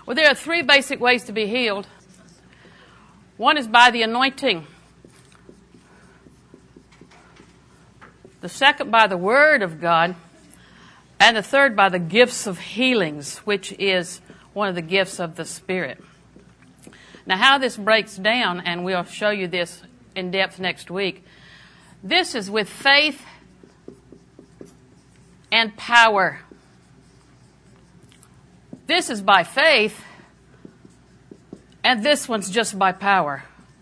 Well, there are three basic ways to be healed. One is by the anointing. The second by the Word of God. And the third by the gifts of healings, which is one of the gifts of the Spirit. Now, how this breaks down, and we'll show you this in depth next week, this is with faith and power. This is by faith, and this one's just by power.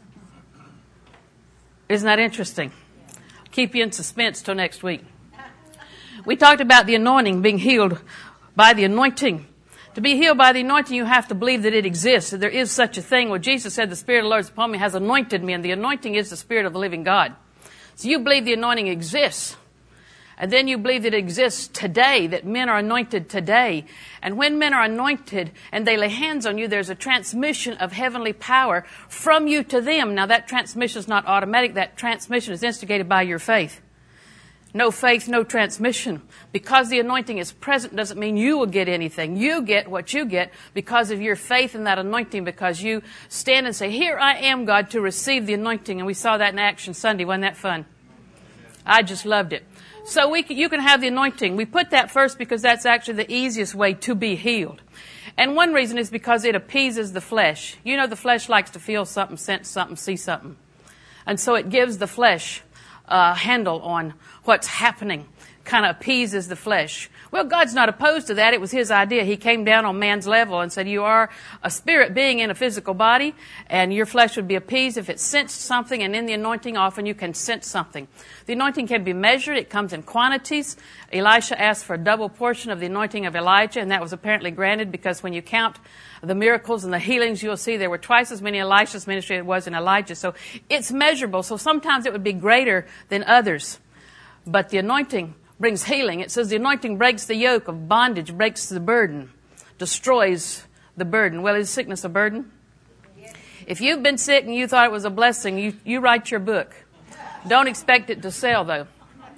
Isn't that interesting? Keep you in suspense till next week. We talked about the anointing, being healed by the anointing. To be healed by the anointing, you have to believe that it exists, that there is such a thing. Well, Jesus said, the Spirit of the Lord is upon me, has anointed me, and the anointing is the Spirit of the living God. So you believe the anointing exists. And then you believe that it exists today, that men are anointed today. And when men are anointed and they lay hands on you, there's a transmission of heavenly power from you to them. Now, that transmission is not automatic. That transmission is instigated by your faith. No faith, no transmission. Because the anointing is present doesn't mean you will get anything. You get what you get because of your faith in that anointing, because you stand and say, here I am, God, to receive the anointing. And we saw that in action Sunday. Wasn't that fun? I just loved it. So you can have the anointing. We put that first because that's actually the easiest way to be healed. And one reason is because it appeases the flesh. You know, the flesh likes to feel something, sense something, see something. And so it gives the flesh a handle on what's happening, kind of appeases the flesh. Well, God's not opposed to that. It was His idea. He came down on man's level and said, you are a spirit being in a physical body, and your flesh would be appeased if it sensed something, and in the anointing often you can sense something. The anointing can be measured. It comes in quantities. Elisha asked for a double portion of the anointing of Elijah, and that was apparently granted because when you count the miracles and the healings, you'll see there were twice as many Elisha's ministry as it was in Elijah. So it's measurable. So sometimes it would be greater than others. But the anointing brings healing. It says the anointing breaks the yoke of bondage, breaks the burden, destroys the burden. Well, is sickness a burden? If you've been sick and you thought it was a blessing, you write your book. Don't expect it to sell, though.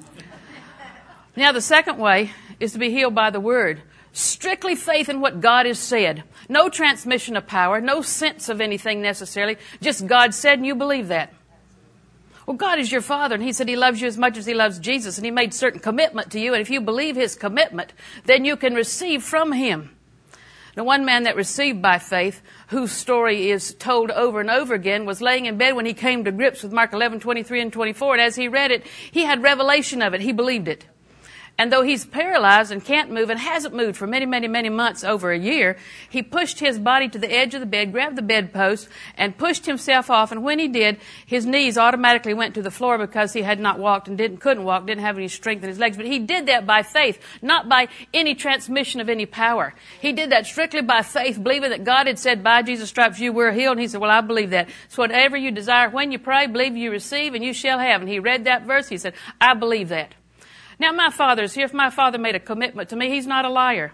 Now, the second way is to be healed by the Word. Strictly faith in what God has said. No transmission of power, no sense of anything necessarily. Just God said and you believe that. Well, God is your Father, and He said He loves you as much as He loves Jesus, and He made certain commitment to you, and if you believe His commitment, then you can receive from Him. The one man that received by faith, whose story is told over and over again, was laying in bed when he came to grips with Mark 11:23 and 24, and as he read it, he had revelation of it. He believed it. And though he's paralyzed and can't move and hasn't moved for many, many, many months, over a year, he pushed his body to the edge of the bed, grabbed the bedpost, and pushed himself off. And when he did, his knees automatically went to the floor because he had not walked and couldn't walk, didn't have any strength in his legs. But he did that by faith, not by any transmission of any power. He did that strictly by faith, believing that God had said, by Jesus' stripes you were healed. And he said, well, I believe that. So whatever you desire, when you pray, believe you receive, and you shall have. And he read that verse. He said, I believe that. Now, my Father's here. If my Father made a commitment to me, He's not a liar.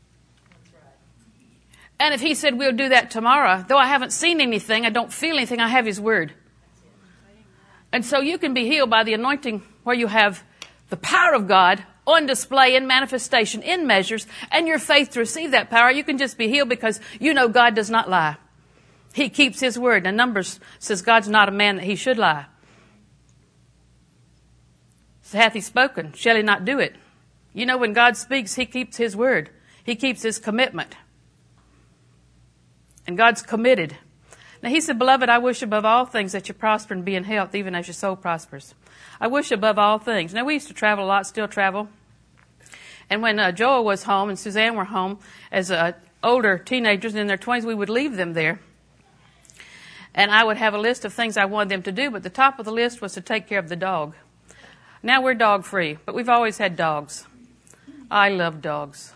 And if He said we'll do that tomorrow, though I haven't seen anything, I don't feel anything, I have His Word. And so you can be healed by the anointing where you have the power of God on display in manifestation, in measures, and your faith to receive that power. You can just be healed because you know God does not lie. He keeps His Word. Now, Numbers says God's not a man that He should lie. So hath He spoken, shall He not do it? You know, when God speaks, He keeps His word. He keeps His commitment. And God's committed. Now He said, beloved, I wish above all things that you prosper and be in health, even as your soul prospers. I wish above all things. Now we used to travel a lot, still travel. And when Joel was home and Suzanne were home, as older teenagers in their 20s, we would leave them there. And I would have a list of things I wanted them to do, but the top of the list was to take care of the dog. Now we're dog free, but we've always had dogs. I love dogs.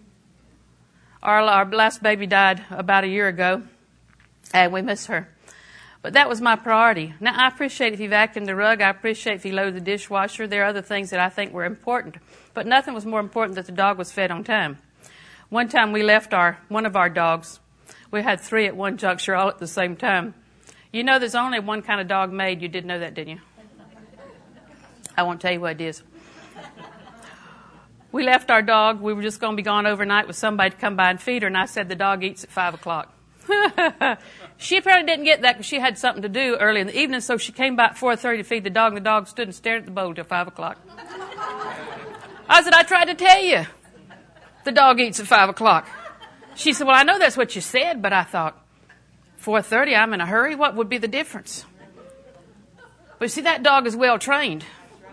Our last baby died about a year ago, and we miss her. But that was my priority. Now, I appreciate if you vacuumed the rug. I appreciate if you loaded the dishwasher. There are other things that I think were important. But nothing was more important than the dog was fed on time. One time we left one of our dogs. We had 3 at one juncture all at the same time. You know there's only one kind of dog made. You did know that, didn't you? I won't tell you what it is. We left our dog. We were just going to be gone overnight with somebody to come by and feed her, and I said the dog eats at 5 o'clock. She apparently didn't get that because she had something to do early in the evening, so she came by at 4:30 to feed the dog, and the dog stood and stared at the bowl till 5 o'clock. I said, I tried to tell you the dog eats at 5 o'clock. She said, well, I know that's what you said, but I thought, 4:30, I'm in a hurry. What would be the difference? But see, that dog is well trained.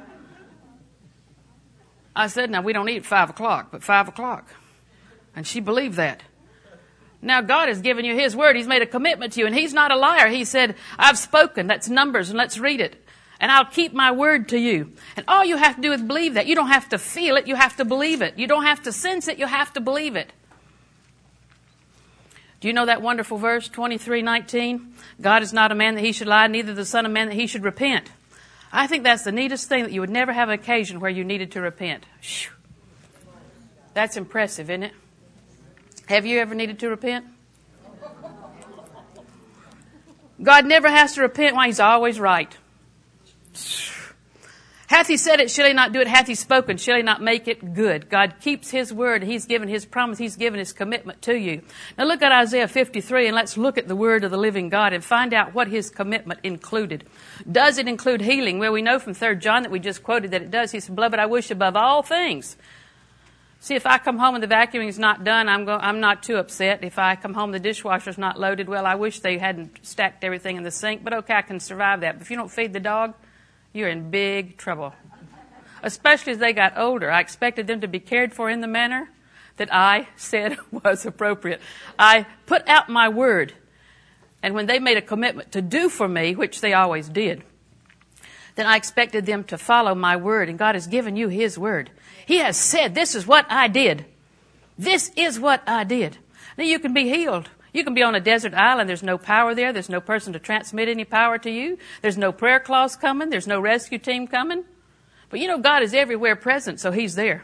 I said, now, we don't eat at 5 o'clock, but 5 o'clock. And she believed that. Now, God has given you His word. He's made a commitment to you, and He's not a liar. He said, I've spoken. That's Numbers, and let's read it. And I'll keep my word to you. And all you have to do is believe that. You don't have to feel it. You have to believe it. You don't have to sense it. You have to believe it. Do you know that wonderful verse, 23:19? God is not a man that He should lie, neither the Son of Man that He should repent. I think that's the neatest thing, that you would never have an occasion where you needed to repent. Whew. That's impressive, isn't it? Have you ever needed to repent? God never has to repent. Why? He's always right. Hath He said it, shall He not do it? Hath He spoken, shall He not make it good? God keeps His word. He's given His promise. He's given His commitment to you. Now look at Isaiah 53, and let's look at the word of the living God and find out what His commitment included. Does it include healing? Well, we know from 3 John that we just quoted that it does. He said, beloved, I wish above all things. See, if I come home and the vacuuming's not done, I'm not too upset. If I come home, the dishwasher's not loaded, well, I wish they hadn't stacked everything in the sink, but okay, I can survive that. But if you don't feed the dog, you're in big trouble. Especially as they got older. I expected them to be cared for in the manner that I said was appropriate. I put out my word. And when they made a commitment to do for me, which they always did, then I expected them to follow my word. And God has given you His word. He has said, this is what I did. This is what I did. Now you can be healed. You can be on a desert island. There's no power there. There's no person to transmit any power to you. There's no prayer clause coming. There's no rescue team coming. But you know, God is everywhere present, so He's there.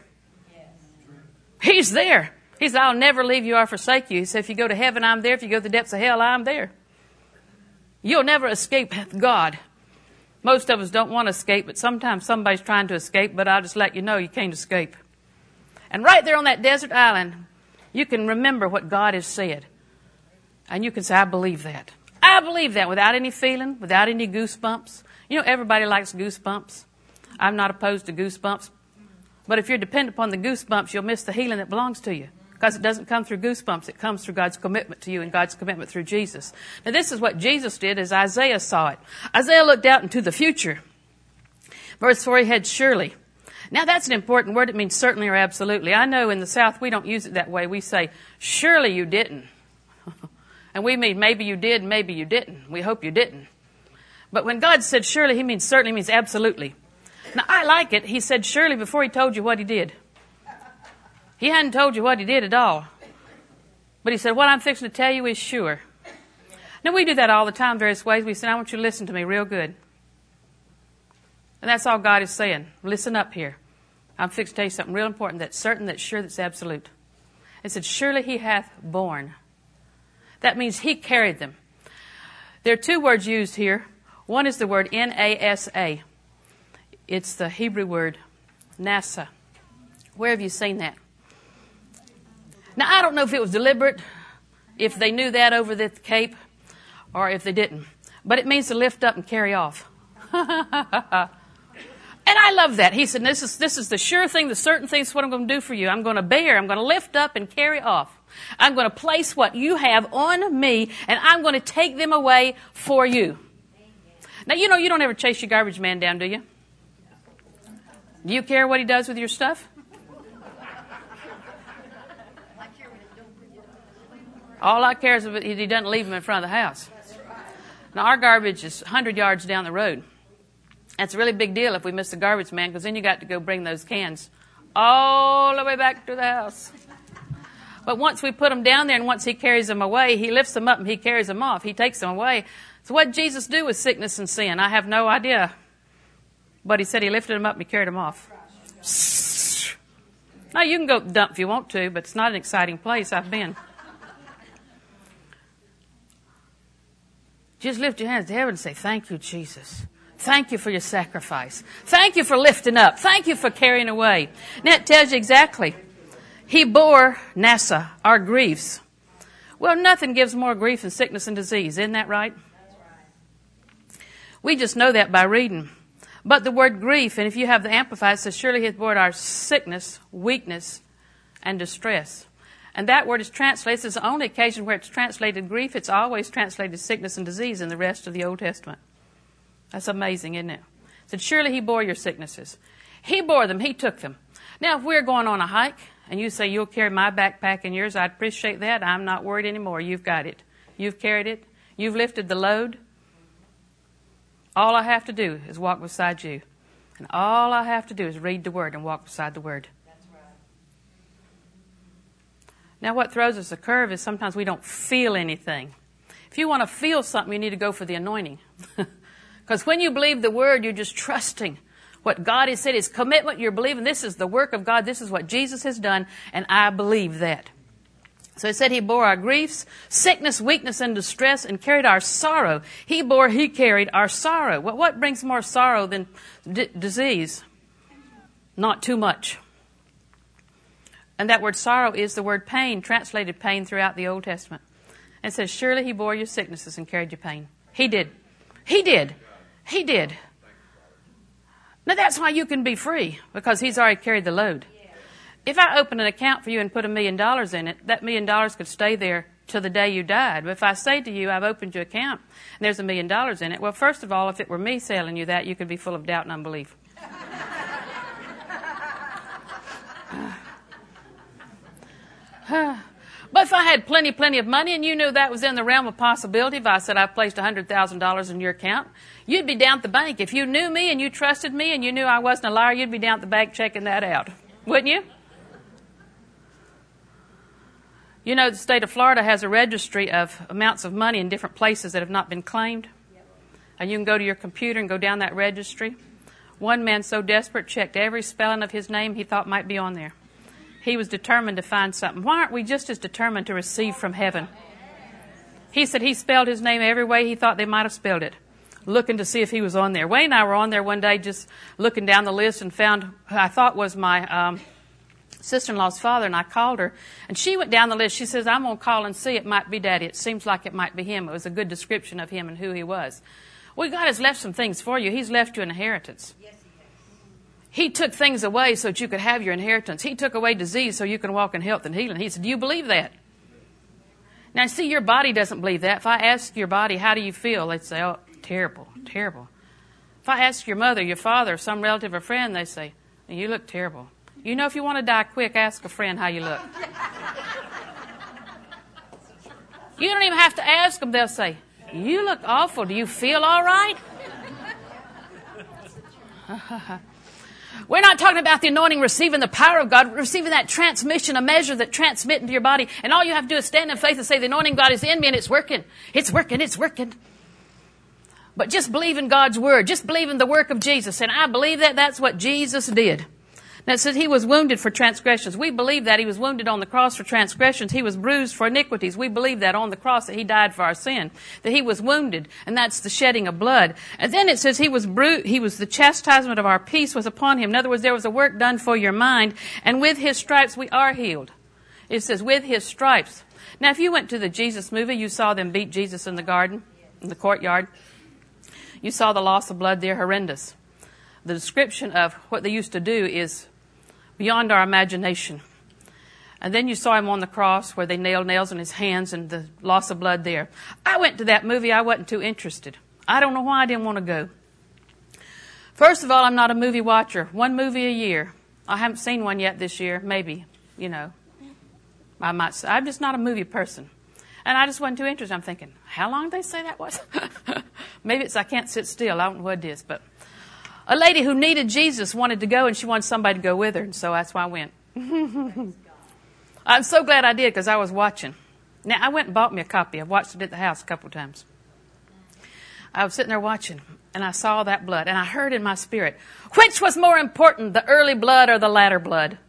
He's there. He said, I'll never leave you or forsake you. He said, if you go to heaven, I'm there. If you go to the depths of hell, I'm there. You'll never escape God. Most of us don't want to escape, but sometimes somebody's trying to escape, but I'll just let you know you can't escape. And right there on that desert island, you can remember what God has said. And you can say, I believe that. I believe that without any feeling, without any goosebumps. You know, everybody likes goosebumps. I'm not opposed to goosebumps. But if you're dependent upon the goosebumps, you'll miss the healing that belongs to you. Because it doesn't come through goosebumps. It comes through God's commitment to you and God's commitment through Jesus. Now this is what Jesus did as Isaiah saw it. Isaiah looked out into the future. Verse 4, he had surely. Now that's an important word. It means certainly or absolutely. I know in the South we don't use it that way. We say, surely you didn't. And we mean maybe you did, maybe you didn't. We hope you didn't. But when God said surely, He means certainly, means absolutely. Now I like it. He said surely before He told you what He did. He hadn't told you what He did at all. But He said, what I'm fixing to tell you is sure. Now we do that all the time, various ways. We say, I want you to listen to me real good. And that's all God is saying. Listen up here. I'm fixing to tell you something real important that's certain, that's sure, that's absolute. It said, surely He hath borne. That means He carried them. There are two words used here. One is the word N-A-S-A. It's the Hebrew word NASA. Where have you seen that? Now, I don't know if it was deliberate, if they knew that over the Cape, or if they didn't. But it means to lift up and carry off. And I love that. He said, this is the sure thing, the certain thing. This is what I'm going to do for you. I'm going to bear. I'm going to lift up and carry off. I'm going to place what you have on me, and I'm going to take them away for you. Now, you know, you don't ever chase your garbage man down, do you? Do you care what he does with your stuff? All I care is if he doesn't leave them in front of the house. Now, our garbage is 100 yards down the road. That's a really big deal if we miss the garbage man, because then you got to go bring those cans all the way back to the house. But once we put them down there and once He carries them away, He lifts them up and He carries them off. He takes them away. So what did Jesus do with sickness and sin? I have no idea. But He said He lifted them up and He carried them off. Now, you can go dump if you want to, but it's not an exciting place. I've been. Just lift your hands to heaven and say, thank you, Jesus. Thank you for your sacrifice. Thank you for lifting up. Thank you for carrying away. And that tells you exactly. He bore, NASA, our griefs. Well, nothing gives more grief than sickness and disease. Isn't that right? We just know that by reading. But the word grief, and if you have the Amplified, it says, surely he hath borne our sickness, weakness, and distress. And that word is translated. It's the only occasion where it's translated grief. It's always translated sickness and disease in the rest of the Old Testament. That's amazing, isn't it? It said, surely he bore your sicknesses. He bore them. He took them. Now, if we're going on a hike, and you say, you'll carry my backpack and yours, I'd appreciate that. I'm not worried anymore. You've got it. You've carried it. You've lifted the load. All I have to do is walk beside you. And all I have to do is read the Word and walk beside the Word. That's right. Now, what throws us a curve is sometimes we don't feel anything. If you want to feel something, you need to go for the anointing. Because when you believe the Word, you're just trusting what God has said. His commitment, you're believing this is the work of God. This is what Jesus has done, and I believe that. So it said he bore our griefs, sickness, weakness, and distress, and carried our sorrow. He carried our sorrow. Well, what brings more sorrow than disease? Not too much. And that word sorrow is the word pain, translated pain throughout the Old Testament. And it says, surely he bore your sicknesses and carried your pain. He did. He did. He did. Now that's why you can be free, because he's already carried the load. If I open an account for you and put $1 million in it, that $1 million could stay there till the day you died. But if I say to you, I've opened your account and there's $1 million in it, well, first of all, if it were me selling you that, you could be full of doubt and unbelief. But if I had plenty of money and you knew that was in the realm of possibility, if I said I placed $100,000 in your account, you'd be down at the bank. If you knew me and you trusted me and you knew I wasn't a liar, you'd be down at the bank checking that out. Wouldn't you? You know, the state of Florida has a registry of amounts of money in different places that have not been claimed. And you can go to your computer and go down that registry. One man, so desperate, checked every spelling of his name he thought might be on there. He was determined to find something. Why aren't we just as determined to receive from heaven? He said he spelled his name every way he thought they might have spelled it, looking to see if he was on there. Wayne and I were on there one day just looking down the list and found who I thought was my sister-in-law's father, and I called her, and she went down the list. She says, I'm going to call and see. It might be Daddy. It seems like it might be him. It was a good description of him and who he was. Well, God has left some things for you. He's left you an inheritance. Yes, he took things away so that you could have your inheritance. He took away disease so you can walk in health and healing. He said, do you believe that? Now, see, your body doesn't believe that. If I ask your body, how do you feel? They'd say, oh, terrible, terrible. If I ask your mother, your father, some relative or friend, they say, you look terrible. You know, if you want to die quick, ask a friend how you look. You don't even have to ask them. They'll say, you look awful. Do you feel all right? We're not talking about the anointing, receiving the power of God, receiving that transmission, a measure that transmits into your body. And all you have to do is stand in faith and say, the anointing of God is in me and it's working. It's working. It's working. But just believe in God's word. Just believe in the work of Jesus. And I believe that that's what Jesus did. Now it says he was wounded for transgressions. We believe that he was wounded on the cross for transgressions. He was bruised for iniquities. We believe that on the cross that he died for our sin, that he was wounded, and that's the shedding of blood. And then it says he was the chastisement of our peace was upon him. In other words, there was a work done for your mind, and with his stripes we are healed. It says with his stripes. Now if you went to the Jesus movie, you saw them beat Jesus in the garden, in the courtyard. You saw the loss of blood there, horrendous. The description of what they used to do is beyond our imagination. And then you saw him on the cross where they nailed nails in his hands and the loss of blood there. I went to that movie. I wasn't too interested. I don't know why I didn't want to go. First of all, I'm not a movie watcher. One movie a year. I haven't seen one yet this year. Maybe, I might say. I'm just not a movie person. And I just wasn't too interested. I'm thinking, how long did they say that was? Maybe it's I can't sit still. I don't know what it is, but a lady who needed Jesus wanted to go, and she wanted somebody to go with her, and so that's why I went. I'm so glad I did, because I was watching. Now, I went and bought me a copy. I've watched it at the house a couple of times. I was sitting there watching, and I saw that blood, and I heard in my spirit, which was more important, the early blood or the latter blood?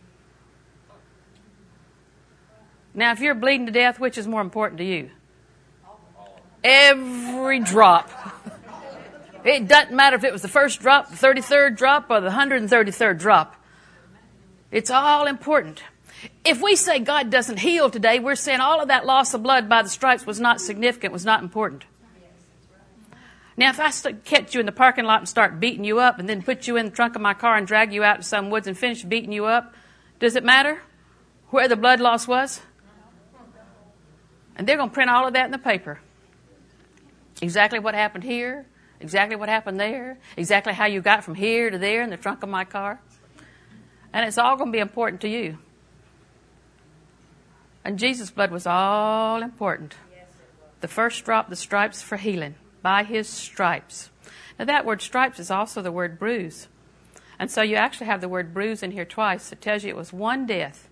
Now, if you're bleeding to death, which is more important to you? Every drop. It doesn't matter if it was the first drop, the 33rd drop, or the 133rd drop. It's all important. If we say God doesn't heal today, we're saying all of that loss of blood by the stripes was not significant, was not important. Now, if I catch you in the parking lot and start beating you up and then put you in the trunk of my car and drag you out to some woods and finish beating you up, does it matter where the blood loss was? And they're going to print all of that in the paper. Exactly what happened here, exactly what happened there, exactly how you got from here to there in the trunk of my car. And it's all going to be important to you. And Jesus' blood was all important. The first drop, the stripes for healing. By his stripes. Now that word stripes is also the word bruise. And so you actually have the word bruise in here twice. It tells you it was one death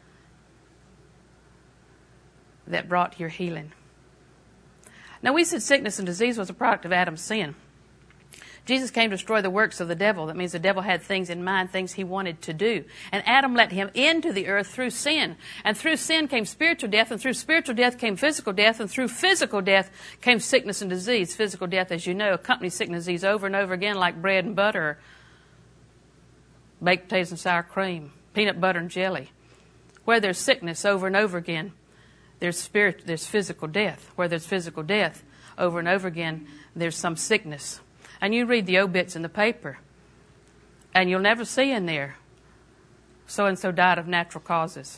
that brought your healing. Now we said sickness and disease was a product of Adam's sin. Jesus came to destroy the works of the devil. That means the devil had things in mind, things he wanted to do. And Adam let him into the earth through sin. And through sin came spiritual death, and through spiritual death came physical death, and through physical death came sickness and disease. Physical death, as you know, accompanies sickness and disease over and over again like bread and butter, baked potatoes and sour cream, peanut butter and jelly. Where there's sickness over and over again, there's physical death. Where there's physical death over and over again, there's some sickness. And you read the obits in the paper, and you'll never see in there, so-and-so died of natural causes.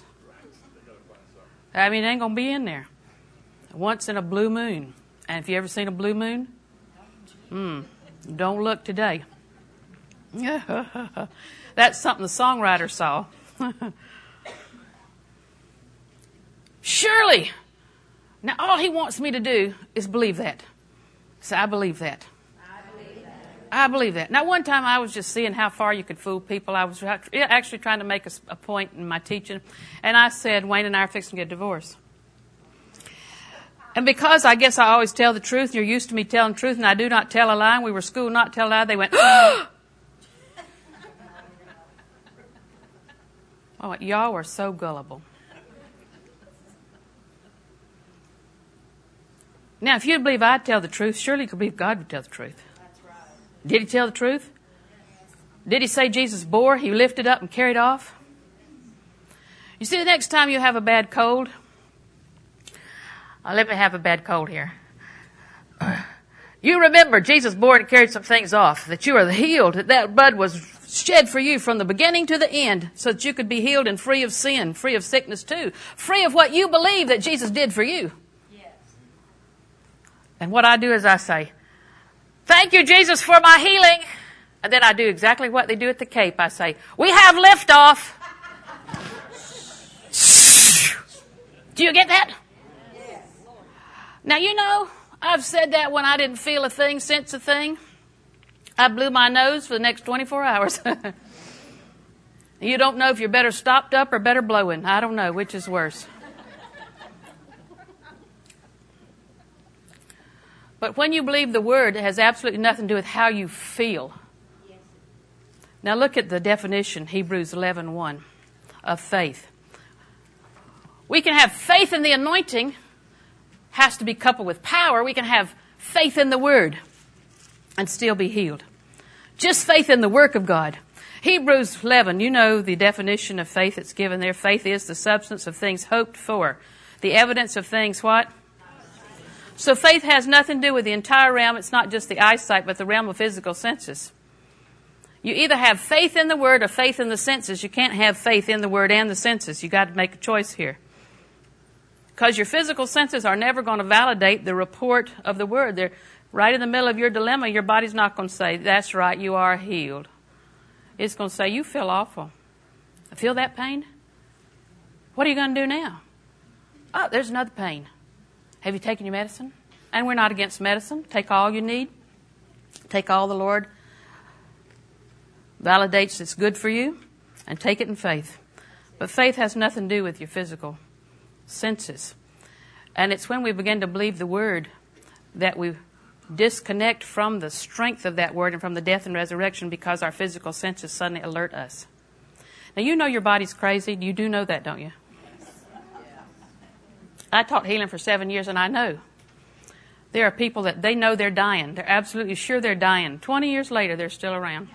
I mean, it ain't going to be in there. Once in a blue moon. And if you ever seen a blue moon? Don't look today. That's something the songwriter saw. Surely. Now, all he wants me to do is believe that. So I believe that. I believe that. Now, one time I was just seeing how far you could fool people. I was actually trying to make a point in my teaching. And I said, Wayne and I are fixing to get divorced. And because I guess I always tell the truth, and you're used to me telling the truth, and I do not tell a lie, and we were schooled not to tell a lie, they went, oh, y'all were so gullible. Now, if you believe I'd tell the truth, surely you could believe God would tell the truth. Did he tell the truth? Did he say Jesus bore? He lifted up and carried off? You see, the next time you have a bad cold, let me have a bad cold here. You remember Jesus bore and carried some things off, that you are healed, that blood was shed for you from the beginning to the end, so that you could be healed and free of sin, free of sickness too, free of what you believe that Jesus did for you. Yes. And what I do is I say, thank you, Jesus, for my healing. And then I do exactly what they do at the Cape. I say, we have liftoff. Do you get that? Yes. Now, you know, I've said that when I didn't feel a thing, sense a thing. I blew my nose for the next 24 hours. You don't know if you're better stopped up or better blowing. I don't know which is worse. But when you believe the Word, it has absolutely nothing to do with how you feel. Yes. Now look at the definition, Hebrews 11:1, of faith. We can have faith in the anointing, has to be coupled with power. We can have faith in the Word and still be healed. Just faith in the work of God. Hebrews 11, you know the definition of faith that's given there. Faith is the substance of things hoped for. The evidence of things what? So faith has nothing to do with the entire realm. It's not just the eyesight, but the realm of physical senses. You either have faith in the Word or faith in the senses. You can't have faith in the Word and the senses. You've got to make a choice here. Because your physical senses are never going to validate the report of the Word. They're right in the middle of your dilemma. Your body's not going to say, that's right, you are healed. It's going to say, you feel awful. Feel that pain? What are you going to do now? Oh, there's another pain. Have you taken your medicine? And we're not against medicine. Take all you need. Take all the Lord validates it's good for you, and take it in faith. But faith has nothing to do with your physical senses. And it's when we begin to believe the Word that we disconnect from the strength of that Word and from the death and resurrection, because our physical senses suddenly alert us. Now, you know your body's crazy. You do know that, don't you? I taught healing for 7 years, and I know There are people that they know they're dying. They're absolutely sure they're dying. 20 years later, they're still around.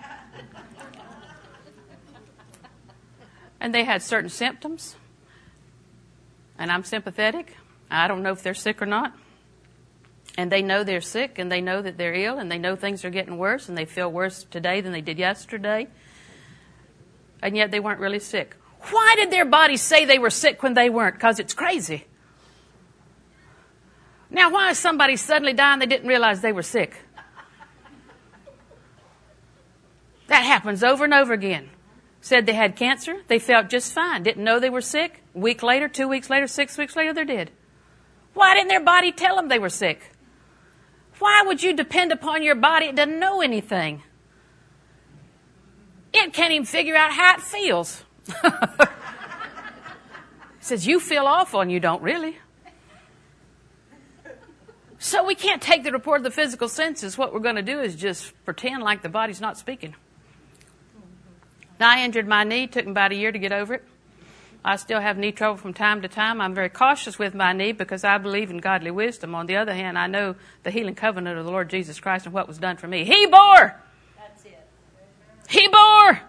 And they had certain symptoms. And I'm sympathetic. I don't know if they're sick or not. And they know they're sick, and they know that they're ill, and they know things are getting worse, and they feel worse today than they did yesterday. And yet they weren't really sick. Why did their bodies say they were sick when they weren't? Because it's crazy. Now, why is somebody suddenly dying they didn't realize they were sick? That happens over and over again. Said they had cancer, they felt just fine, didn't know they were sick. A week later, 2 weeks later, 6 weeks later, they're dead. Why didn't their body tell them they were sick? Why would you depend upon your body? It doesn't know anything. It can't even figure out how it feels. It says, you feel awful, and you don't really. So we can't take the report of the physical senses. What we're going to do is just pretend like the body's not speaking. Now, I injured my knee. It took me about a year to get over it. I still have knee trouble from time to time. I'm very cautious with my knee because I believe in godly wisdom. On the other hand, I know the healing covenant of the Lord Jesus Christ and what was done for me. He bore! That's it. He bore!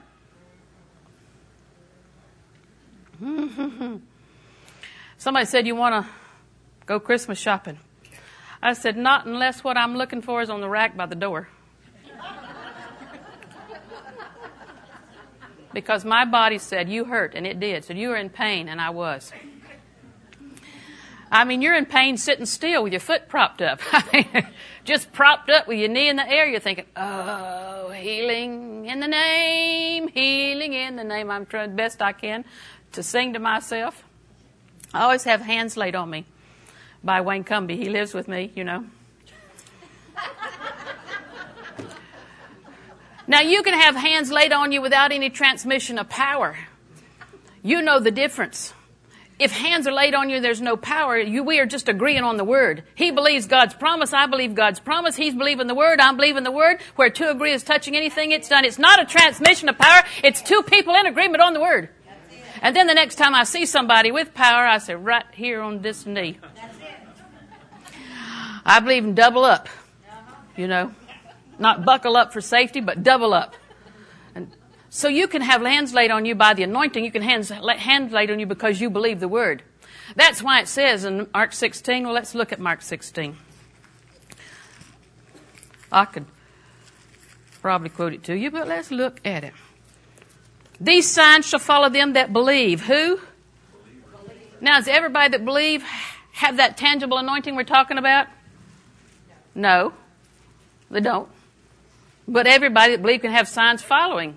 Somebody said, you want to go Christmas shopping? I said, not unless what I'm looking for is on the rack by the door. Because my body said, you hurt, and it did. Said, you were in pain, and I was. I mean, you're in pain sitting still with your foot propped up. Just propped up with your knee in the air. You're thinking, oh, healing in the name, healing in the name. I'm trying the best I can to sing to myself. I always have hands laid on me by Wayne Cumbie. He lives with me, you know. Now, you can have hands laid on you without any transmission of power. You know the difference. If hands are laid on you, there's no power. We are just agreeing on the word. He believes God's promise. I believe God's promise. He's believing the word. I'm believing the word. Where two agree is touching anything, it's done. It's not a transmission of power. It's two people in agreement on the word. And then the next time I see somebody with power, I say, right here on this knee. I believe in double up, you know. Not buckle up for safety, but double up. And so you can have hands laid on you by the anointing. You can hands laid on you because you believe the word. That's why it says in Mark 16. Well, let's look at Mark 16. I could probably quote it to you, but let's look at it. These signs shall follow them that believe. Who? Now, does everybody that believe have that tangible anointing we're talking about? No, they don't. But everybody that believes can have signs following.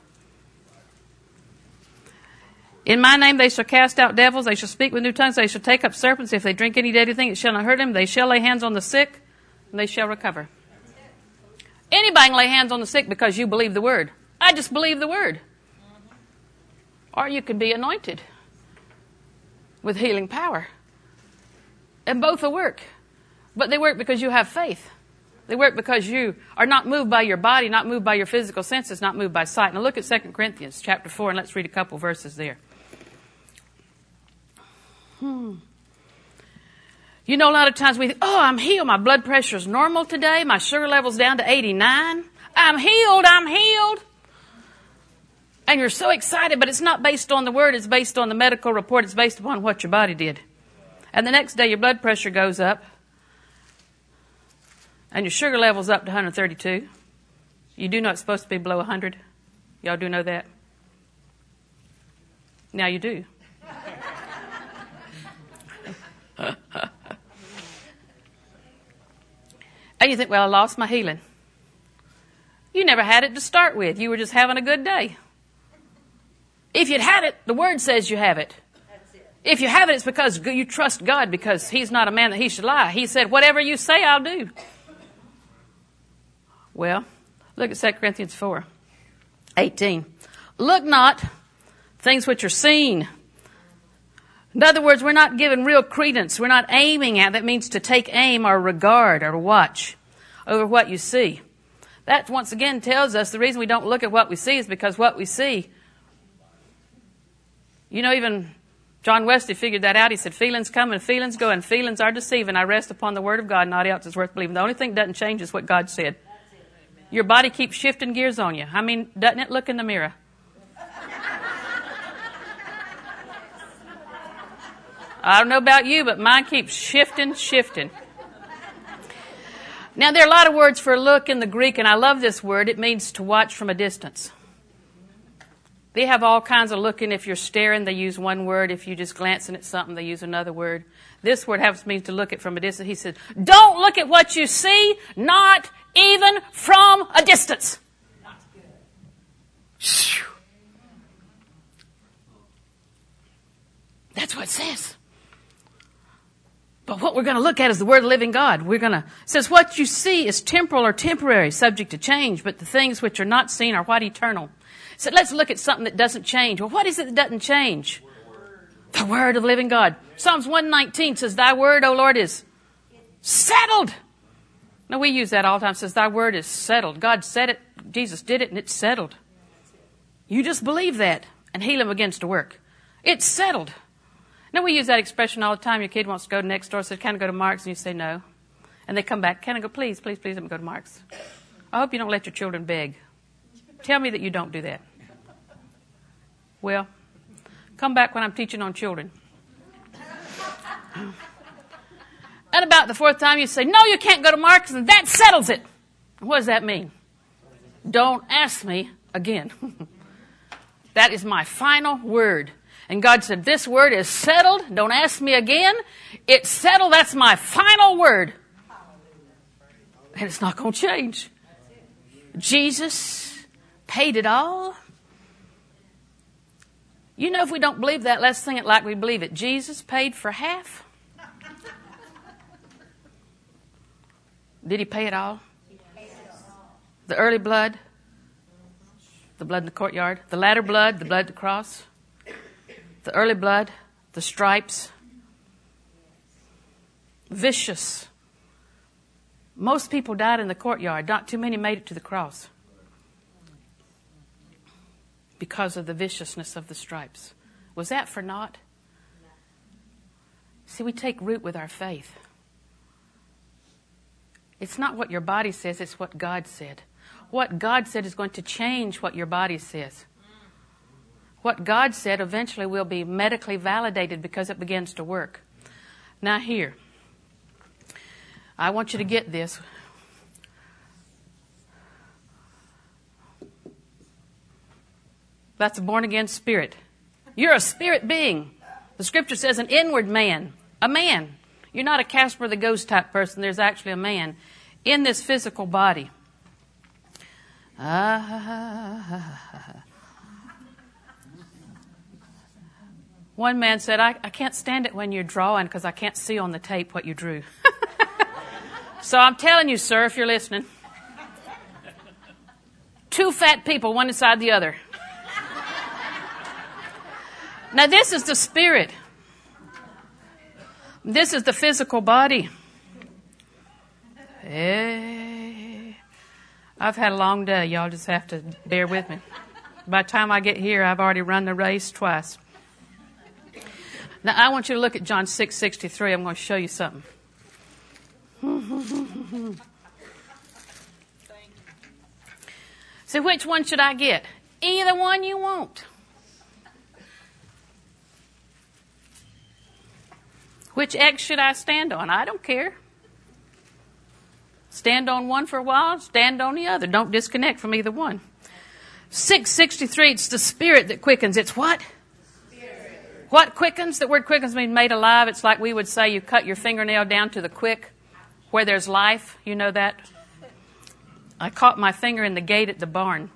In my name they shall cast out devils, they shall speak with new tongues, they shall take up serpents. If they drink any deadly thing, it shall not hurt them. They shall lay hands on the sick, and they shall recover. Anybody can lay hands on the sick because you believe the word. I just believe the word. Or you can be anointed with healing power. And both will work. But they work because you have faith. They work because you are not moved by your body, not moved by your physical senses, not moved by sight. Now look at 2 Corinthians chapter 4, and let's read a couple verses there. You know, a lot of times we think, oh, I'm healed. My blood pressure is normal today. My sugar level's down to 89. I'm healed. I'm healed. And you're so excited, but it's not based on the word. It's based on the medical report. It's based upon what your body did. And the next day your blood pressure goes up. And your sugar level's up to 132. You do know it's supposed to be below 100. Y'all do know that? Now you do. And you think, well, I lost my healing. You never had it to start with. You were just having a good day. If you'd had it, the word says you have it. If you have it, it's because you trust God, because he's not a man that he should lie. He said, whatever you say, I'll do. Well, look at 2 Corinthians 4:18. Look not things which are seen. In other words, we're not giving real credence. We're not aiming at. That means to take aim or regard or watch over what you see. That once again tells us the reason we don't look at what we see is because what we see, you know, even John Wesley figured that out. He said, feelings come and feelings go, and feelings are deceiving. I rest upon the word of God. Not else is worth believing. The only thing that doesn't change is what God said. Your body keeps shifting gears on you. I mean, doesn't it? Look in the mirror. I don't know about you, but mine keeps shifting. Now, there are a lot of words for look in the Greek, and I love this word. It means to watch from a distance. They have all kinds of looking. If you're staring, they use one word. If you're just glancing at something, they use another word. This word means to look at from a distance. He said, don't look at what you see, not even from a distance. That's what it says. But what we're going to look at is the Word of the living God. It says what you see is temporal or temporary, subject to change, but the things which are not seen are what eternal. So let's look at something that doesn't change. Well, what is it that doesn't change? The Word of the living God. Psalms 119 says, thy word, O Lord, is settled. Now, we use that all the time. It says, thy word is settled. God said it. Jesus did it, and it's settled. You just believe that, and healing begins to work. It's settled. Now, we use that expression all the time. Your kid wants to go next door, says, can I go to Mark's? And you say no. And they come back, can I go? Please, please, please, let me go to Mark's. I hope you don't let your children beg. Tell me that you don't do that. Well, come back when I'm teaching on children. And about the fourth time you say, no, you can't go to Mark's, and that settles it. What does that mean? Don't ask me again. That is my final word. And God said, this word is settled. Don't ask me again. It's settled. That's my final word. And it's not going to change. Jesus paid it all. You know, if we don't believe that, let's sing it like we believe it. Jesus paid for half. Did he pay it all? The early blood, the blood in the courtyard, the latter blood, the blood at the cross, the early blood, the stripes, vicious. Most people died in the courtyard. Not too many made it to the cross because of the viciousness of the stripes. Was that for naught? See, we take root with our faith. It's not what your body says, it's what God said. What God said is going to change what your body says. What God said eventually will be medically validated because it begins to work. Now here, I want you to get this. That's a born-again spirit. You're a spirit being. The scripture says an inward man. A man. You're not a Casper the Ghost type person. There's actually a man in this physical body. One man said, I can't stand it when you're drawing because I can't see on the tape what you drew. So I'm telling you, sir, if you're listening, 2 fat people, one inside the other. Now this is the spirit. This is the physical body. Hey, I've had a long day. Y'all just have to bear with me. By the time I get here, I've already run the race twice. Now, I want you to look at John 6:63. I'm going to show you something. So which one should I get? Either one you want. Which X should I stand on? I don't care. Stand on one for a while, stand on the other. Don't disconnect from either one. 6:63, it's the spirit that quickens. It's what? Spirit. What quickens? The word quickens means made alive. It's like we would say you cut your fingernail down to the quick where there's life. You know that? I caught my finger in the gate at the barn.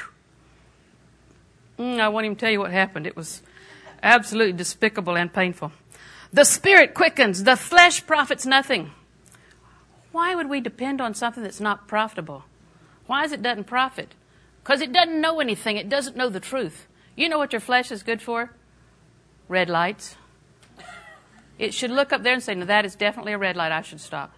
I won't even tell you what happened. It was absolutely despicable and painful. The spirit quickens. The flesh profits nothing. Why would we depend on something that's not profitable? Why is it doesn't profit? Because it doesn't know anything. It doesn't know the truth. You know what your flesh is good for? Red lights. It should look up there and say, no, that is definitely a red light. I should stop.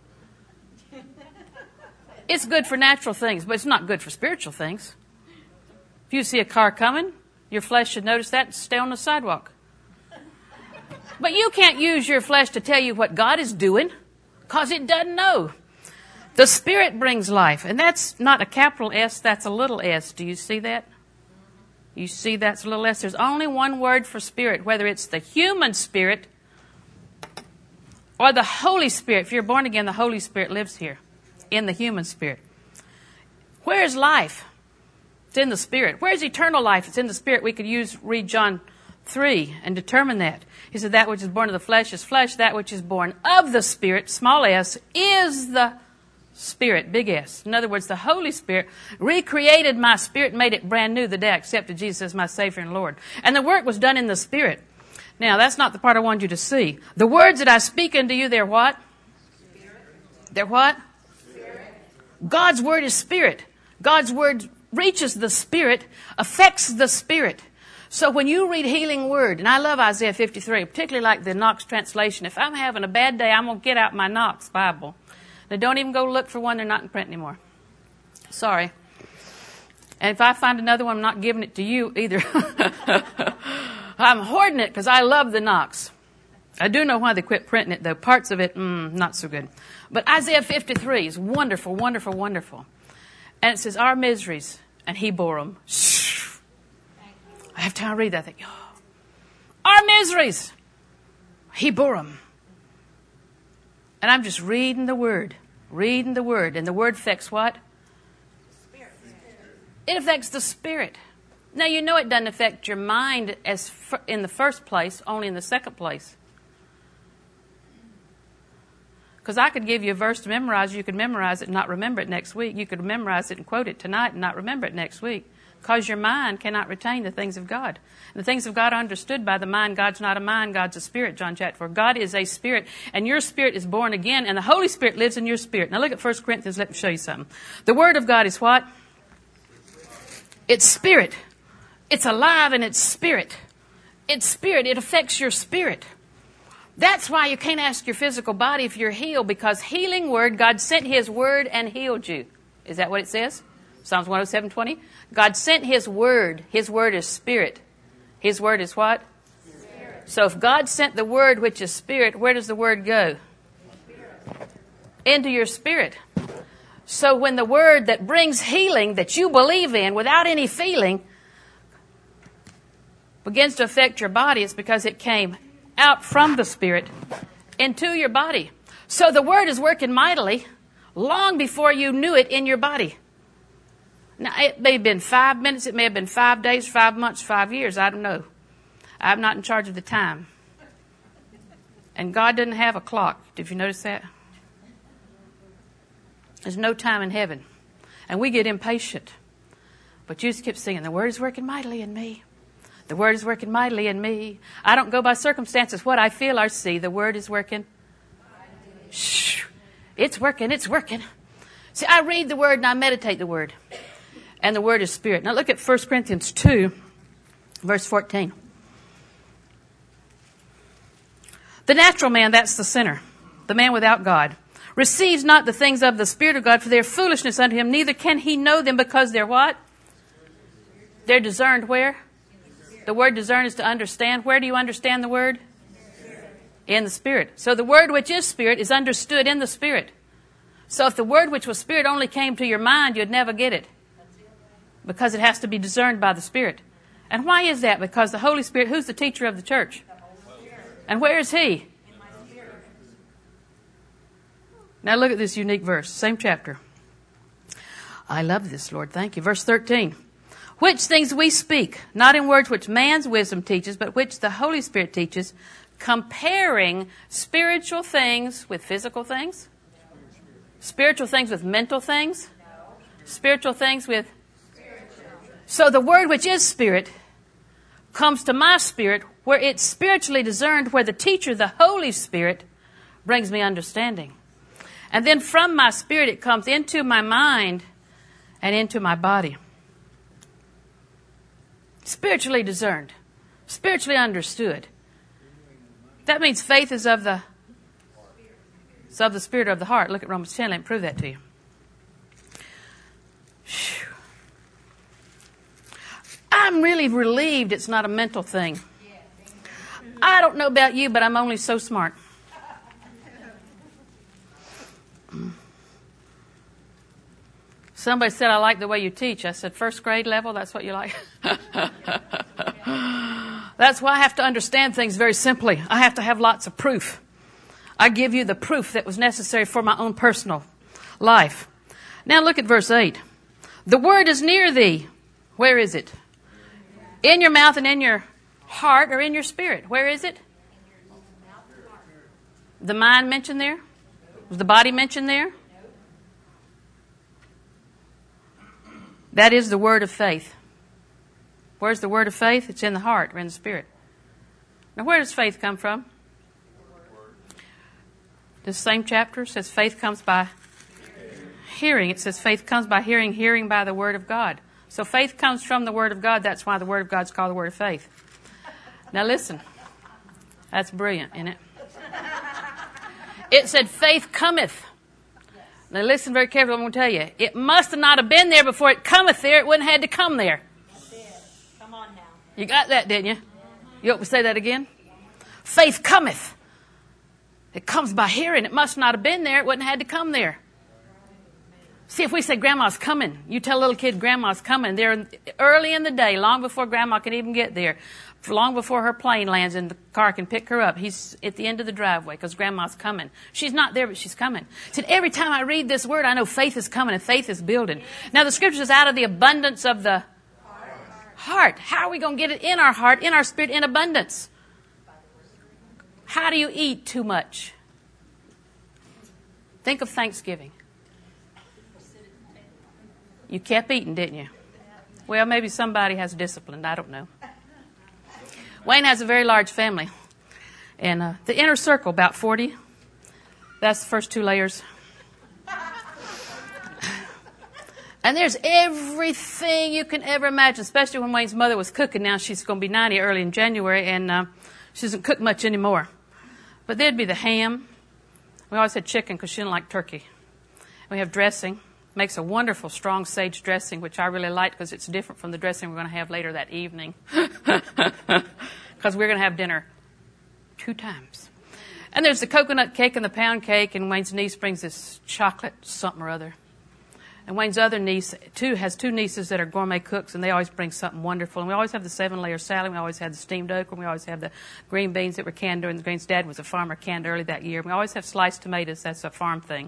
It's good for natural things, but it's not good for spiritual things. If you see a car coming, your flesh should notice that and stay on the sidewalk. But you can't use your flesh to tell you what God is doing, because it doesn't know. The Spirit brings life. And that's not a capital S, that's a little s. Do you see that? You see that's a little s. There's only one word for spirit, whether it's the human spirit or the Holy Spirit. If you're born again, the Holy Spirit lives here in the human spirit. Where's life? It's in the Spirit. Where's eternal life? It's in the Spirit. We could read John 3 and determine that. He said, that which is born of the flesh is flesh. That which is born of the Spirit, small s, is the Spirit, big S. In other words, the Holy Spirit recreated my spirit and made it brand new the day I accepted Jesus as my Savior and Lord. And the work was done in the Spirit. Now, that's not the part I wanted you to see. The words that I speak unto you, they're what? Spirit. They're what? Spirit. God's Word is Spirit. God's Word reaches the Spirit, affects the Spirit. So when you read Healing Word, and I love Isaiah 53, particularly like the Knox translation, if I'm having a bad day, I'm going to get out my Knox Bible. Now, don't even go look for one. They're not in print anymore. Sorry. And if I find another one, I'm not giving it to you either. I'm hoarding it because I love the Knox. I do know why they quit printing it, though. Parts of it, not so good. But Isaiah 53 is wonderful, wonderful, wonderful. And it says, our miseries, and He bore them. I have time to read that. I think, oh, our miseries, He bore them. And I'm just reading the Word. And the Word affects what? Spirit. It affects the Spirit. Now, you know it doesn't affect your mind in the first place, only in the second place. Because I could give you a verse to memorize. You could memorize it and not remember it next week. You could memorize it and quote it tonight and not remember it next week. Because your mind cannot retain the things of God. And the things of God are understood by the mind. God's not a mind, God's a spirit, John chapter 4. God is a spirit, and your spirit is born again, and the Holy Spirit lives in your spirit. Now look at 1 Corinthians, let me show you something. The Word of God is what? It's spirit. It's alive and it's spirit. It's spirit. It affects your spirit. That's why you can't ask your physical body if you're healed, because Healing Word, God sent His Word and healed you. Is that what it says? Psalms 107:20. God sent His Word. His Word is spirit. His Word is what? Spirit. So if God sent the Word, which is spirit, where does the Word go? Spirit. Into your spirit. So when the Word that brings healing that you believe in without any feeling begins to affect your body, it's because it came out from the Spirit into your body. So the Word is working mightily long before you knew it in your body. Now, it may have been 5 minutes, it may have been 5 days, 5 months, 5 years, I don't know. I'm not in charge of the time. And God doesn't have a clock. Did you notice that? There's no time in heaven. And we get impatient. But you just keep singing, the Word is working mightily in me. The Word is working mightily in me. I don't go by circumstances, what I feel or see. The Word is working. Shh. It's working, it's working. See, I read the Word and I meditate the Word. And the Word is Spirit. Now look at 1 Corinthians 2, verse 14. The natural man, that's the sinner, the man without God, receives not the things of the Spirit of God, for they are foolishness unto him, neither can he know them, because they're what? They're discerned where? The word discern is to understand. Where do you understand the Word? In the Spirit. So the Word which is Spirit is understood in the Spirit. So if the Word which was Spirit only came to your mind, you'd never get it. Because it has to be discerned by the Spirit. And why is that? Because the Holy Spirit, who's the teacher of the church? And where is He? Now look at this unique verse, same chapter. I love this, Lord. Thank you. Verse 13. Which things we speak, not in words which man's wisdom teaches, but which the Holy Spirit teaches, comparing spiritual things with physical things? Spiritual things with mental things? Spiritual things with... So the Word which is Spirit comes to my spirit where it's spiritually discerned, where the teacher, the Holy Spirit, brings me understanding. And then from my spirit it comes into my mind and into my body. Spiritually discerned. Spiritually understood. That means faith is of the spirit of the heart. Look at Romans 10. Let me prove that to you. Whew. I'm really relieved it's not a mental thing. I don't know about you, but I'm only so smart. Somebody said, I like the way you teach. I said, first grade level, that's what you like? That's why I have to understand things very simply. I have to have lots of proof. I give you the proof that was necessary for my own personal life. Now look at verse 8. The word is near thee. Where is it? In your mouth and in your heart or in your spirit. Where is it? The mind mentioned there? Was the body mentioned there? That is the word of faith. Where's the word of faith? It's in the heart or in the spirit. Now where does faith come from? This same chapter says faith comes by hearing. It says faith comes by hearing, hearing by the word of God. So faith comes from the word of God. That's why the word of God is called the word of faith. Now listen. That's brilliant, isn't it? It said faith cometh. Now listen very carefully. I'm going to tell you. It must not have been there before it cometh there. It wouldn't have had to come there. Come on now. You got that, didn't you? You want me to say that again? Faith cometh. It comes by hearing. It must not have been there. It wouldn't have had to come there. See, if we say Grandma's coming, you tell a little kid Grandma's coming. They're early in the day, long before Grandma can even get there, long before her plane lands and the car can pick her up. He's at the end of the driveway because Grandma's coming. She's not there, but she's coming. Said every time I read this word, I know faith is coming and faith is building. Now the scripture is out of the abundance of the heart. How are we going to get it in our heart, in our spirit, in abundance? How do you eat too much? Think of Thanksgiving. You kept eating, didn't you? Well, maybe somebody has discipline. I don't know. Wayne has a very large family. And the inner circle, about 40. That's the first 2 layers. And there's everything you can ever imagine, especially when Wayne's mother was cooking. Now she's going to be 90 early in January, and she doesn't cook much anymore. But there'd be the ham. We always had chicken because she didn't like turkey. We have dressing. Makes a wonderful strong sage dressing, which I really like because it's different from the dressing we're going to have later that evening. Because we're going to have dinner 2 times. And there's the coconut cake and the pound cake, and Wayne's niece brings this chocolate something or other. And Wayne's other niece has 2 nieces that are gourmet cooks, and they always bring something wonderful. And we always have the 7-layer salad. We always have the steamed okra. We always have the green beans that were canned during the greens. Dad was a farmer, canned early that year. We always have sliced tomatoes. That's a farm thing.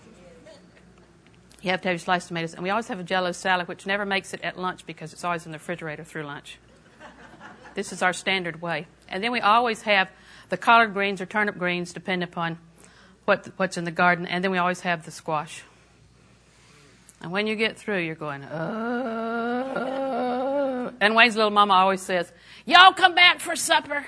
You have to have your sliced tomatoes. And we always have a Jell-O salad, which never makes it at lunch because it's always in the refrigerator through lunch. This is our standard way. And then we always have the collard greens or turnip greens, depending upon what's in the garden. And then we always have the squash. And when you get through, you're going, And Wayne's little mama always says, y'all come back for supper.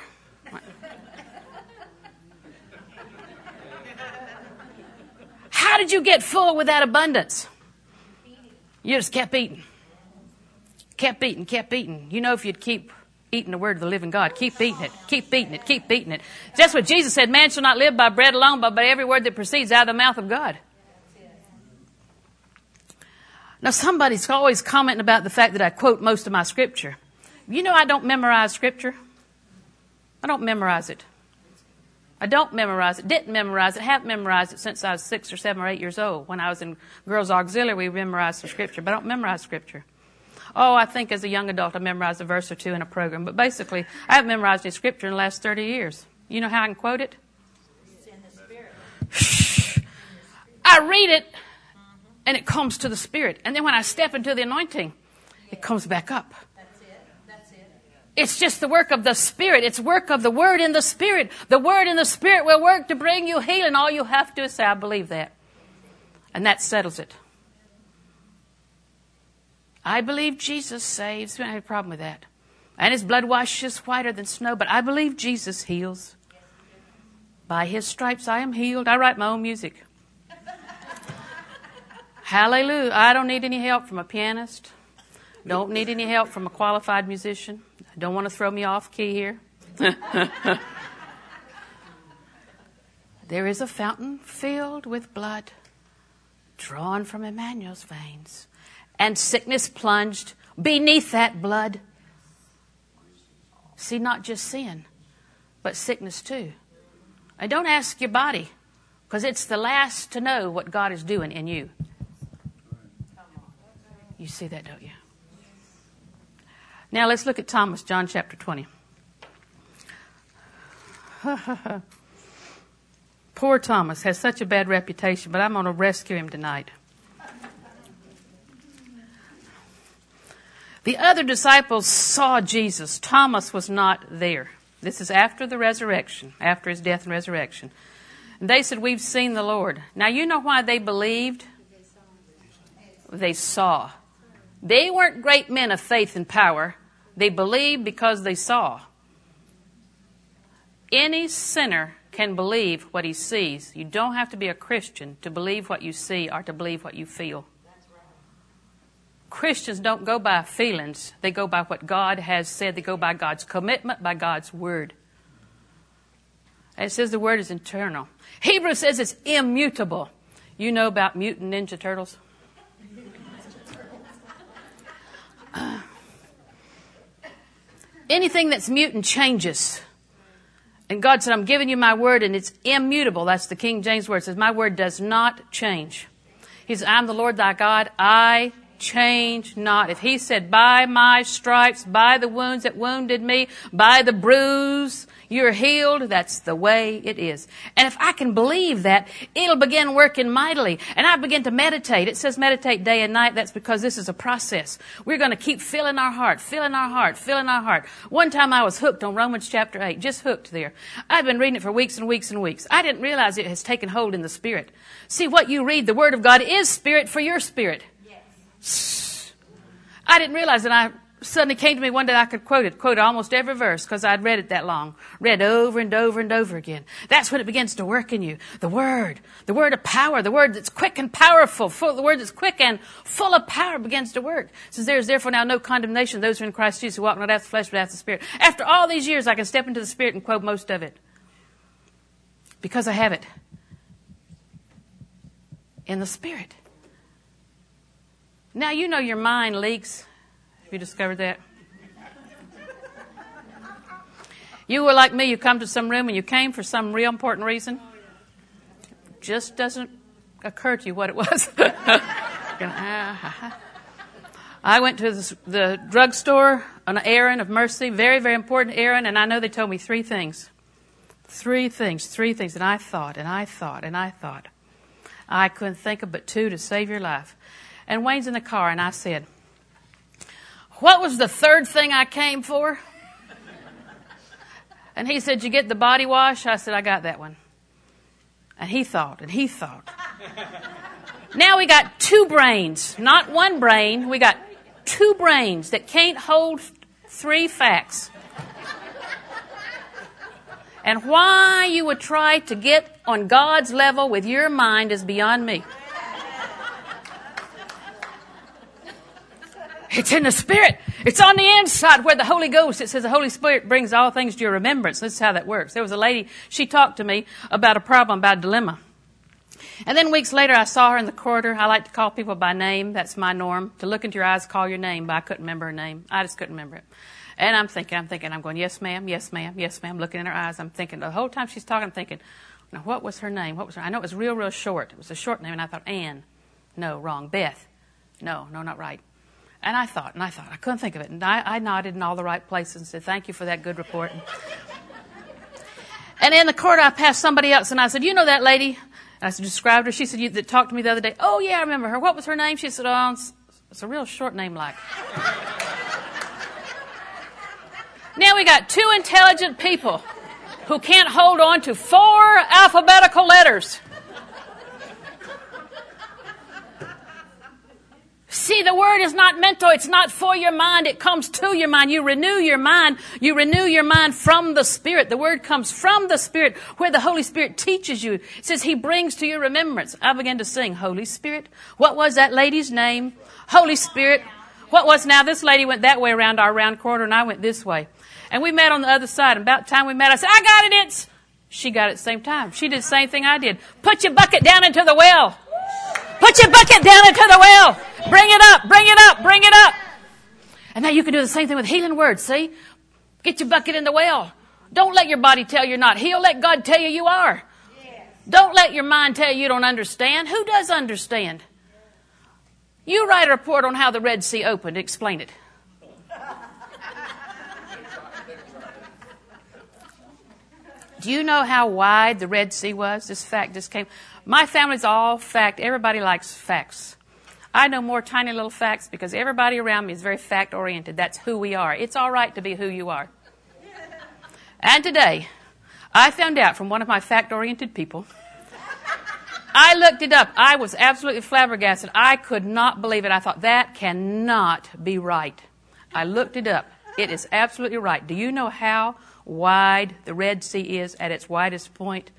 How did you get full with that abundance? You just kept eating. Kept eating, kept eating. You know, if you'd keep eating the word of the living God, keep eating it, keep eating it, keep eating it. That's what Jesus said, man shall not live by bread alone, but by every word that proceeds out of the mouth of God. Now, somebody's always commenting about the fact that I quote most of my scripture. You know I don't memorize scripture. I don't memorize it. I don't memorize it, didn't memorize it, haven't memorized it since I was 6 or 7 or 8 years old. When I was in girls' auxiliary, we memorized some scripture, but I don't memorize scripture. Oh, I think as a young adult I memorized a verse or 2 in a program, but basically I haven't memorized any scripture in the last 30 years. You know how I can quote it? It's in the spirit. I read it, and it comes to the spirit. And then when I step into the anointing, it comes back up. It's just the work of the Spirit. It's work of the Word in the Spirit. The Word in the Spirit will work to bring you healing. All you have to do is say, I believe that. And that settles it. I believe Jesus saves. We don't have a problem with that. And His blood washes whiter than snow. But I believe Jesus heals. By His stripes I am healed. I write my own music. Hallelujah. I don't need any help from a pianist. Don't need any help from a qualified musician. Don't want to throw me off key here. There is a fountain filled with blood drawn from Emmanuel's veins, and sickness plunged beneath that blood. See, not just sin, but sickness too. And don't ask your body, because it's the last to know what God is doing in you. You see that, don't you? Now let's look at Thomas, John chapter 20. Poor Thomas has such a bad reputation, but I'm going to rescue him tonight. The other disciples saw Jesus. Thomas was not there. This is after the resurrection, after his death and resurrection. And they said, we've seen the Lord. Now you know why they believed? They saw. They weren't great men of faith and power. They believed because they saw. Any sinner can believe what he sees. You don't have to be a Christian to believe what you see or to believe what you feel. Christians don't go by feelings. They go by what God has said. They go by God's commitment, by God's word. And it says the word is eternal. Hebrews says it's immutable. You know about mutant Ninja Turtles? Anything that's mutant changes. And God said, I'm giving you my word, and it's immutable. That's the King James word. It says, my word does not change. He said, I'm the Lord thy God. I change not. If he said, by my stripes, by the wounds that wounded me, by the bruise, you're healed, that's the way it is. And if I can believe that, it'll begin working mightily. And I begin to meditate. It says meditate day and night. That's because this is a process. We're going to keep filling our heart, filling our heart, filling our heart. One time I was hooked on Romans chapter 8, just hooked there. I've been reading it for weeks and weeks and weeks. I didn't realize it has taken hold in the Spirit. See, what you read, the Word of God is Spirit for your spirit. I didn't realize that. I suddenly came to me one day I could quote almost every verse because I'd read it that long. Read over and over and over again. That's when it begins to work in you. The word of power, the word that's quick and powerful, the word that's quick and full of power begins to work. It says, there is therefore now no condemnation of those who are in Christ Jesus who walk not after the flesh but after the Spirit. After all these years, I can step into the Spirit and quote most of it. Because I have it in the Spirit. Now, you know your mind leaks. Have you discovered that? You were like me. You come to some room and you came for some real important reason. Just doesn't occur to you what it was. I went to the drugstore on an errand of mercy. Very, very important errand. And I know they told me three things. Three things. And I thought. I couldn't think of but two to save your life. And Wayne's in the car, and I said, what was the third thing I came for? And he said, you get the body wash? I said, I got that one. And he thought. Now we got two brains, not one brain. We got two brains that can't hold three facts. And why you would try to get on God's level with your mind is beyond me. It's in the Spirit. It's on the inside where the Holy Ghost, it says the Holy Spirit brings all things to your remembrance. This is how that works. There was a lady, she talked to me about a problem, about a dilemma. And then weeks later, I saw her in the corridor. I like to call people by name. That's my norm. To look into your eyes, call your name, but I couldn't remember her name. I just couldn't remember it. And I'm going, yes, ma'am, looking in her eyes. I'm thinking, the whole time she's talking, I'm thinking, now what was her name? I know it was real short. It was a short name, and I thought, Ann. No, wrong. Beth. No, not right. And I thought, I couldn't think of it. And I nodded in all the right places and said, thank you for that good report. And in the corridor, I passed somebody else, and I said, you know that lady? And I described her. She said, that talked to me the other day. Oh, yeah, I remember her. What was her name? She said, oh, it's a real short name like. Now we got two intelligent people who can't hold on to 4 alphabetical letters. See, the word is not mental. It's not for your mind. It comes to your mind. You renew your mind. You renew your mind from the Spirit. The word comes from the Spirit where the Holy Spirit teaches you. It says he brings to your remembrance. I began to sing, Holy Spirit. What was that lady's name? Holy Spirit. What was now? This lady went that way around our round corner and I went this way. And we met on the other side. And about the time we met, I said, I got it. She got it at the same time. She did the same thing I did. Put your bucket down into the well. Put your bucket down into the well. Bring it up. And now you can do the same thing with healing words, see? Get your bucket in the well. Don't let your body tell you you're not healed. Let God tell you you are. Don't let your mind tell you you don't understand. Who does understand? You write a report on how the Red Sea opened. Explain it. Do you know how wide the Red Sea was? This fact just came. My family's all fact. Everybody likes facts. I know more tiny little facts because everybody around me is very fact-oriented. That's who we are. It's all right to be who you are. And today, I found out from one of my fact-oriented people. I looked it up. I was absolutely flabbergasted. I could not believe it. I thought, that cannot be right. I looked it up. It is absolutely right. Do you know how wide the Red Sea is at its widest point?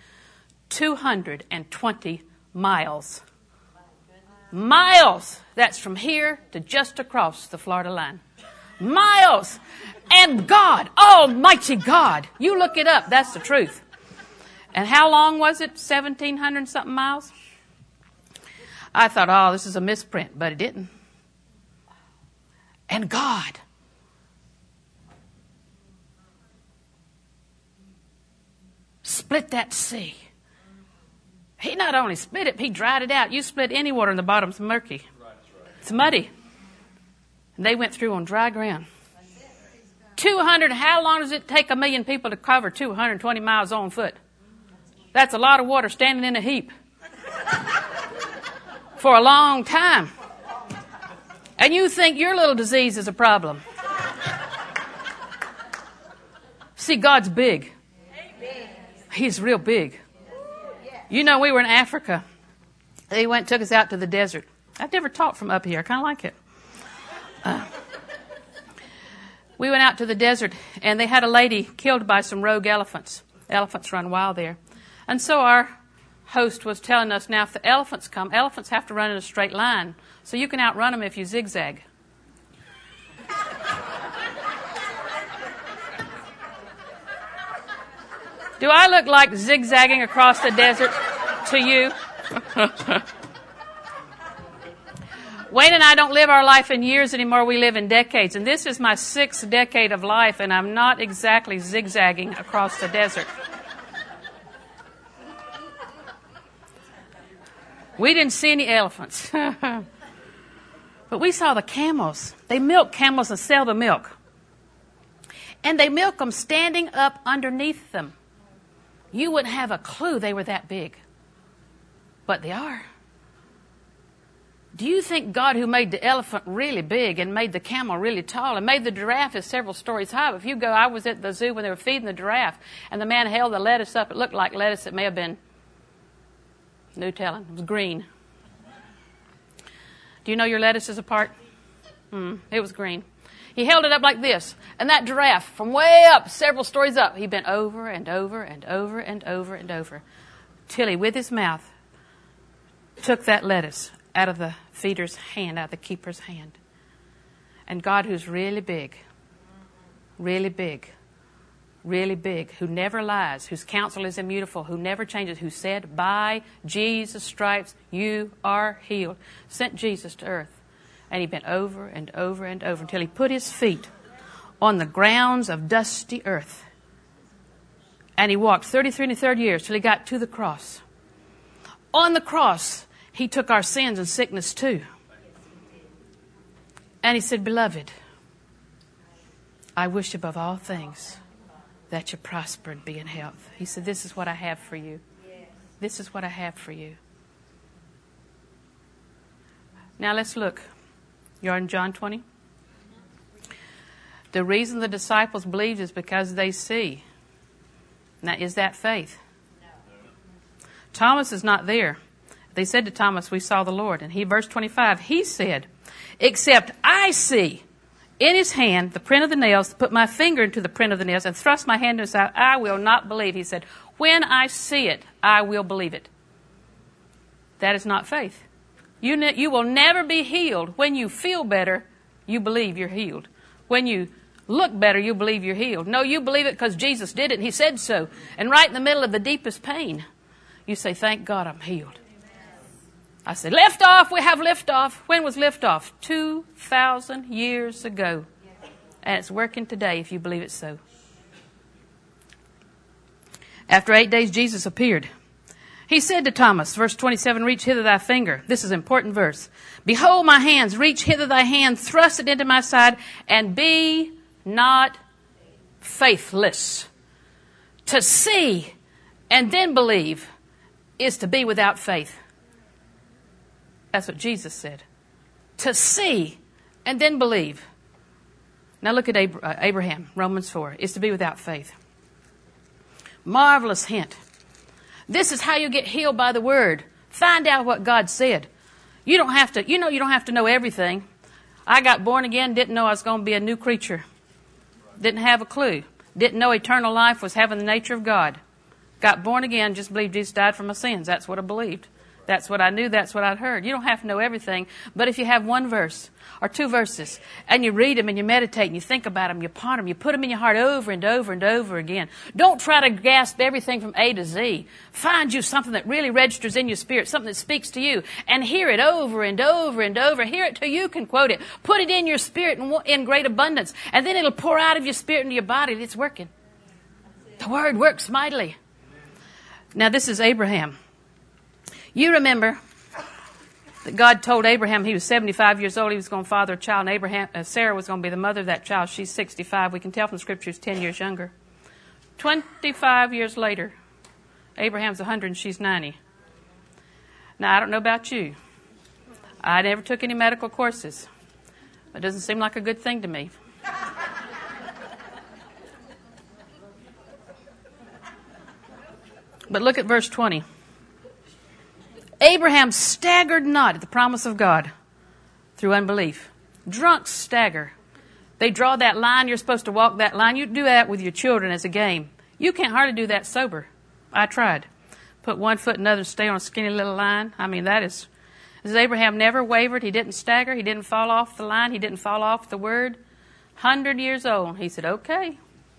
220 miles. Miles! That's from here to just across the Florida line. Miles! And God, Almighty God, you look it up, that's the truth. And how long was it? 1,700 something miles? I thought, oh, this is a misprint, but it didn't. And God split that sea. He not only split it, he dried it out. You split any water in the bottom, it's murky. It's muddy. And they went through on dry ground. 200, how long does it take 1 million people to cover 220 miles on foot? That's a lot of water standing in a heap. For a long time. And you think your little disease is a problem. See, God's big. He's real big. You know, we were in Africa. They took us out to the desert. I've never taught from up here. I kind of like it. We went out to the desert, and they had a lady killed by some rogue elephants. Elephants run wild there. And so our host was telling us, now if the elephants come, elephants have to run in a straight line. So you can outrun them if you zigzag. Do I look like zigzagging across the desert to you? Wayne and I don't live our life in years anymore. We live in decades. And this is my 6th decade of life, and I'm not exactly zigzagging across the desert. We didn't see any elephants. But we saw the camels. They milk camels and sell the milk. And they milk them standing up underneath them. You wouldn't have a clue they were that big. But they are. Do you think God, who made the elephant really big and made the camel really tall and made the giraffe is several stories high? If you go, I was at the zoo when they were feeding the giraffe, and the man held the lettuce up. It looked like lettuce. It may have been, no telling, it was green. Do you know your lettuce is apart? It was green. He held it up like this, and that giraffe, from way up, several stories up, he bent over and over and over and over and over, till he, with his mouth, took that lettuce out of the feeder's hand, out of the keeper's hand. And God, who's really big, really big, really big, who never lies, whose counsel is immutable, who never changes, who said, by Jesus' stripes you are healed, sent Jesus to earth. And he bent over and over and over until he put his feet on the grounds of dusty earth. And he walked 33 and a third years till he got to the cross. On the cross, he took our sins and sickness too. And he said, beloved, I wish above all things that you prosper and be in health. He said, this is what I have for you. This is what I have for you. Now let's look. You're in John 20. The reason the disciples believed is because they see. Now, is that faith? No. Thomas is not there. They said to Thomas, we saw the Lord. And verse 25, he said, except I see in his hand the print of the nails, put my finger into the print of the nails, and thrust my hand into his side, I will not believe. He said, when I see it, I will believe it. That is not faith. You will never be healed. When you feel better, you believe you're healed. When you look better, you believe you're healed. No, you believe it because Jesus did it and he said so. And right in the middle of the deepest pain, you say, thank God I'm healed. I said, lift off. We have lift off. When was lift off? 2,000 years ago. And it's working today if you believe it so. After 8 days, Jesus appeared. He said to Thomas, verse 27, reach hither thy finger. This is an important verse. Behold my hands, reach hither thy hand, thrust it into my side, and be not faithless. To see and then believe is to be without faith. That's what Jesus said. To see and then believe. Now look at Abraham, Romans 4, is to be without faith. Marvelous hint. This is how you get healed by the word. Find out what God said. You don't have to know everything. I got born again, didn't know I was going to be a new creature. Didn't have a clue. Didn't know eternal life was having the nature of God. Got born again, just believed Jesus died for my sins. That's what I believed. That's what I knew. That's what I'd heard. You don't have to know everything. But if you have one verse or two verses and you read them and you meditate and you think about them, you ponder them, you put them in your heart over and over and over again. Don't try to grasp everything from A to Z. Find you something that really registers in your spirit, something that speaks to you, and hear it over and over and over. Hear it till you can quote it. Put it in your spirit in great abundance. And then it'll pour out of your spirit into your body. It's working. The word works mightily. Now this is Abraham. You remember that God told Abraham he was 75 years old, he was going to father a child, and Sarah was going to be the mother of that child. She's 65. We can tell from the scriptures 10 years younger. 25 years later, Abraham's 100 and she's 90. Now, I don't know about you. I never took any medical courses. It doesn't seem like a good thing to me. But look at verse 20. Abraham staggered not at the promise of God through unbelief. Drunks stagger. They draw that line. You're supposed to walk that line. You do that with your children as a game. You can't hardly do that sober. I tried. Put one foot in another and stay on a skinny little line. I mean, as Abraham never wavered. He didn't stagger. He didn't fall off the line. He didn't fall off the word. 100 years old. He said, okay.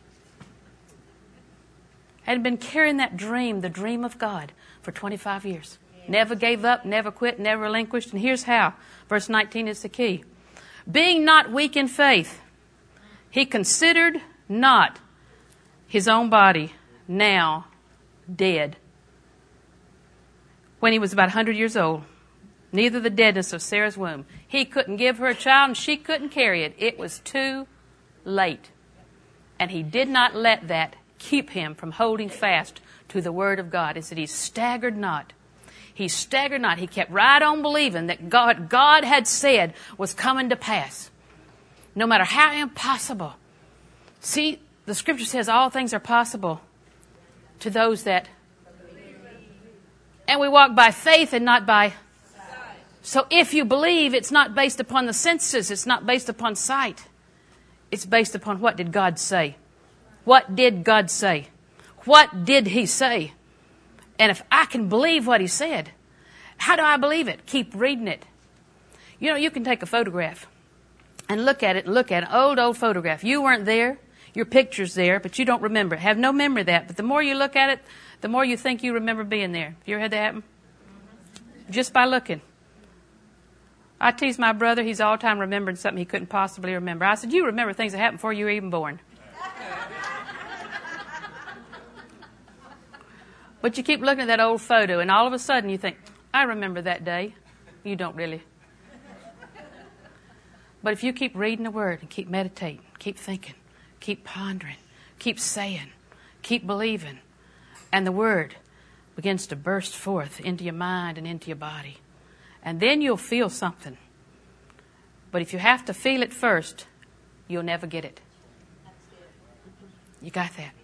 Had been carrying that dream, the dream of God, for 25 years. Never gave up, never quit, never relinquished. And here's how. Verse 19 is the key. Being not weak in faith, he considered not his own body now dead. When he was about 100 years old, neither the deadness of Sarah's womb. He couldn't give her a child and she couldn't carry it. It was too late. And he did not let that keep him from holding fast to the word of God. It said he staggered not. He staggered not. He kept right on believing that God had said was coming to pass. No matter how impossible. See, the scripture says all things are possible to those that... And we walk by faith and not by... So if you believe, it's not based upon the senses. It's not based upon sight. It's based upon what did God say. What did God say? What did He say? And if I can believe what He said, how do I believe it? Keep reading it. You know, you can take a photograph and look at it, an old photograph. You weren't there. Your picture's there, but you don't remember it. Have no memory of that. But the more you look at it, the more you think you remember being there. You ever had that happen? Just by looking. I tease my brother. He's all the time remembering something he couldn't possibly remember. I said, you remember things that happened before you were even born. But you keep looking at that old photo, and all of a sudden you think, I remember that day. You don't really. But if you keep reading the Word and keep meditating, keep thinking, keep pondering, keep saying, keep believing, and the Word begins to burst forth into your mind and into your body. And then you'll feel something. But if you have to feel it first, you'll never get it. You got that?